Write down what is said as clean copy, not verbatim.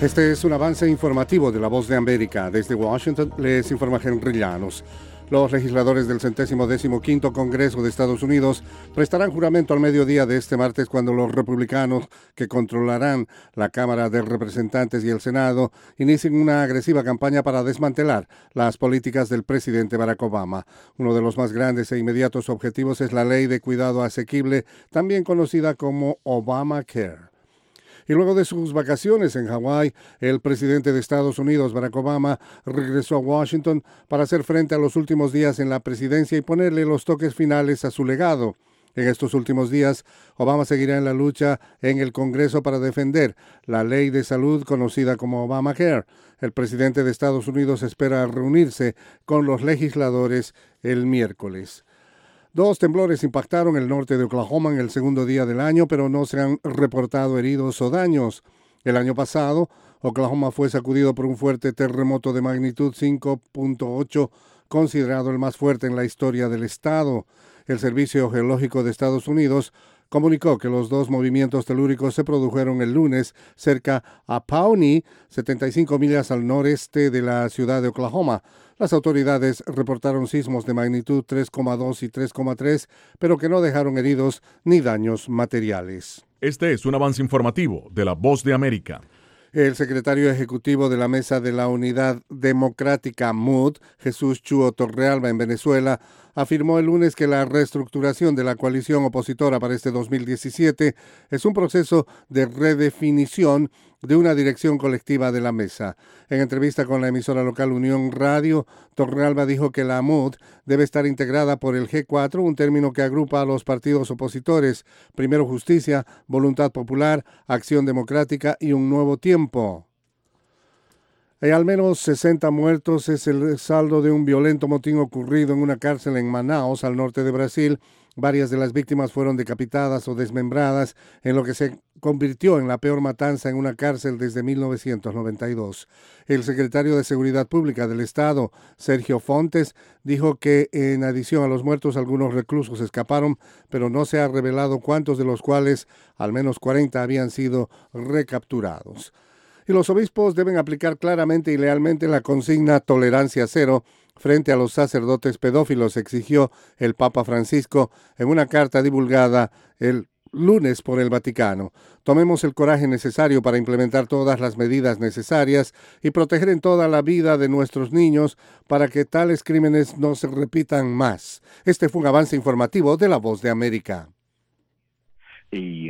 Este es un avance informativo de La Voz de América. Desde Washington les informa Henry Llanos. Los legisladores del 115º Congreso de Estados Unidos prestarán juramento al mediodía de este martes cuando los republicanos, que controlarán la Cámara de Representantes y el Senado, inicien una agresiva campaña para desmantelar las políticas del presidente Barack Obama. Uno de los más grandes e inmediatos objetivos es la Ley de Cuidado Asequible, también conocida como Obamacare. Y luego de sus vacaciones en Hawái, el presidente de Estados Unidos, Barack Obama, regresó a Washington para hacer frente a los últimos días en la presidencia y ponerle los toques finales a su legado. En estos últimos días, Obama seguirá en la lucha en el Congreso para defender la ley de salud conocida como Obamacare. El presidente de Estados Unidos espera reunirse con los legisladores el miércoles. 2 temblores impactaron el norte de Oklahoma en el segundo día del año, pero no se han reportado heridos o daños. El año pasado, Oklahoma fue sacudido por un fuerte terremoto de magnitud 5.8, considerado el más fuerte en la historia del estado. El Servicio Geológico de Estados Unidos comunicó que los 2 movimientos telúricos se produjeron el lunes cerca a Pawnee, 75 millas al noreste de la ciudad de Oklahoma. Las autoridades reportaron sismos de magnitud 3,2 y 3,3, pero que no dejaron heridos ni daños materiales. Este es un avance informativo de La Voz de América. El secretario ejecutivo de la Mesa de la Unidad Democrática, MUD, Jesús Chuo Torrealba, en Venezuela, afirmó el lunes que la reestructuración de la coalición opositora para este 2017 es un proceso de redefinición de una dirección colectiva de la mesa. En entrevista con la emisora local Unión Radio, Torrealba dijo que la MUD debe estar integrada por el G4, un término que agrupa a los partidos opositores: Primero Justicia, Voluntad Popular, Acción Democrática y Un Nuevo Tiempo. Hay al menos 60 muertos, es el saldo de un violento motín ocurrido en una cárcel en Manaus, al norte de Brasil. Varias de las víctimas fueron decapitadas o desmembradas, en lo que se convirtió en la peor matanza en una cárcel desde 1992. El secretario de Seguridad Pública del Estado, Sergio Fontes, dijo que en adición a los muertos, algunos reclusos escaparon, pero no se ha revelado cuántos, de los cuales al menos 40 habían sido recapturados. Y los obispos deben aplicar claramente y lealmente la consigna tolerancia cero frente a los sacerdotes pedófilos, exigió el Papa Francisco en una carta divulgada el lunes por el Vaticano. Tomemos el coraje necesario para implementar todas las medidas necesarias y proteger en toda la vida de nuestros niños para que tales crímenes no se repitan más. Este fue un avance informativo de La Voz de América.